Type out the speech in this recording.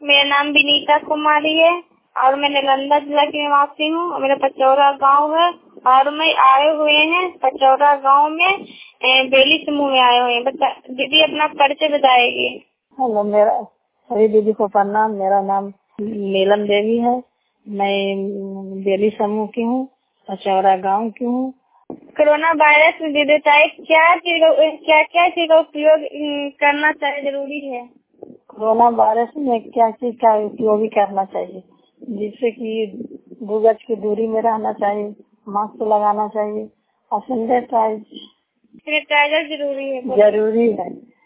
मेरा नाम विनीता कुमारी है और मैं नालंदा जिला की निवासी हूँ। मेरा पचौरा गांव है और मैं आए हुए हैं पचौरा गांव में बेली समूह में आए हुए हैं। दीदी अपना परिचय बताएगी। हेलो, मेरा सभी दीदी को प्रणाम। मेरा नाम नीलम देवी है। मैं बेली समूह की हूँ, पचौरा गांव की हूँ। कोरोना वायरस में दीदी क्या चीज का उपयोग करना चाहिए जरूरी है? कोरोना वायरस में क्या चीज का उपयोग करना चाहिए, जिससे कि 2 गज की दूरी में रहना चाहिए, मास्क लगाना चाहिए और सैनिटाइजर जरूरी है। जरूरी है।